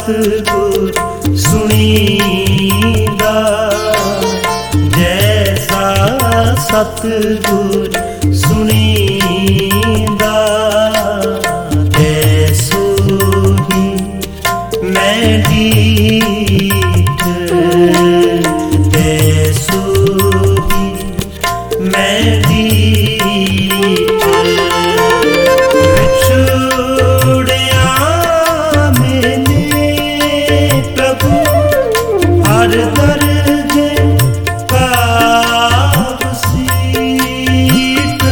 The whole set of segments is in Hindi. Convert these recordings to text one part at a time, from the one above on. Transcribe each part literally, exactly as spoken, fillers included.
सतगुर सुनीदा, जैसा सतगुर सुनीदा, तैसो ही मैं डीठ, तैसो ही मैं डीठ। बिछुड़िया मैंने प्रभु हर दर्जे का सीट,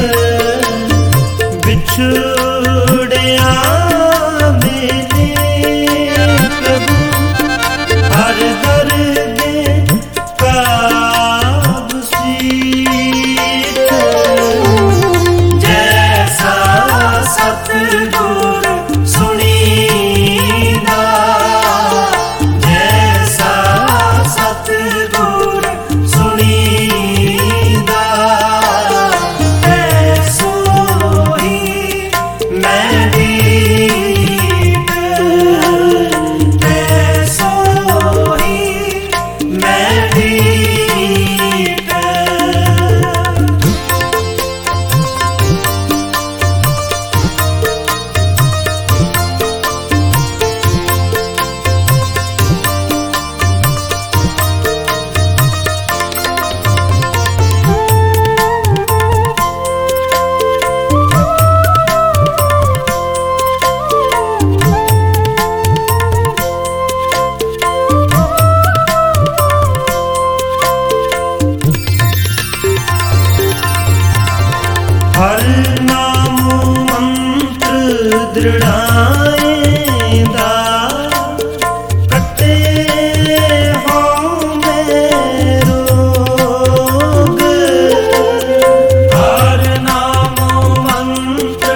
बिछुड़िया मैंने प्रभु हर दर्जे का सीट। जैसा सतगुर सुनीदा, जैसा सतगुर सुनीदा, तैसो ही मैं डीठ, तैसो ही मैं डीठ। हर नाम मंत्र दृढ़ाएंदा, कटे हो मेरो रोग। हर नाम मंत्र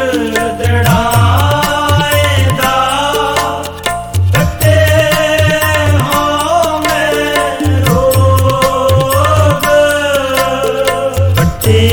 दृढ़ाएंदा, कटे हो मेरो रोग, कटे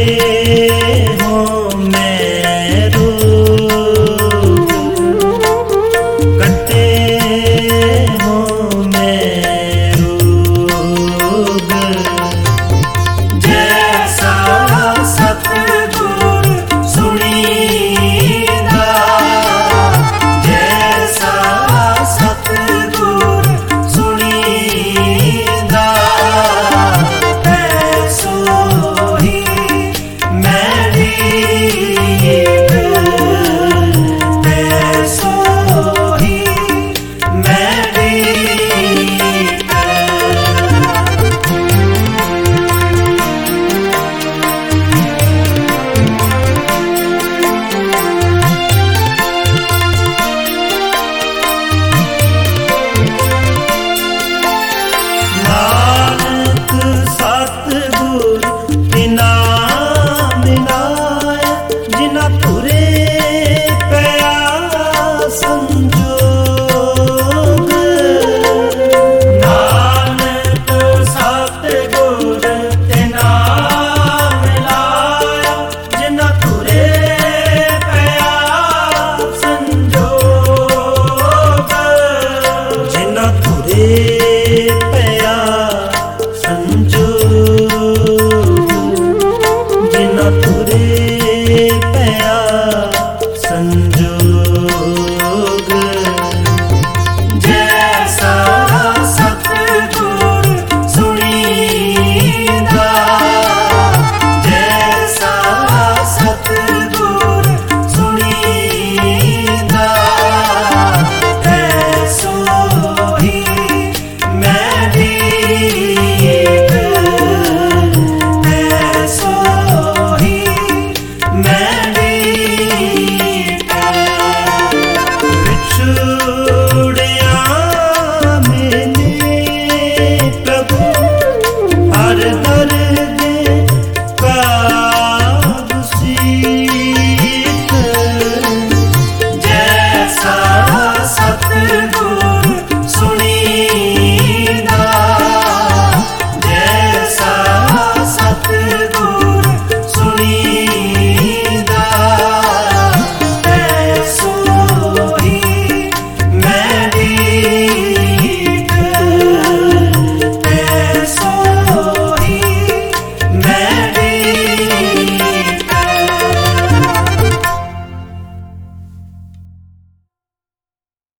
पया संजोग, जिना तुरे पया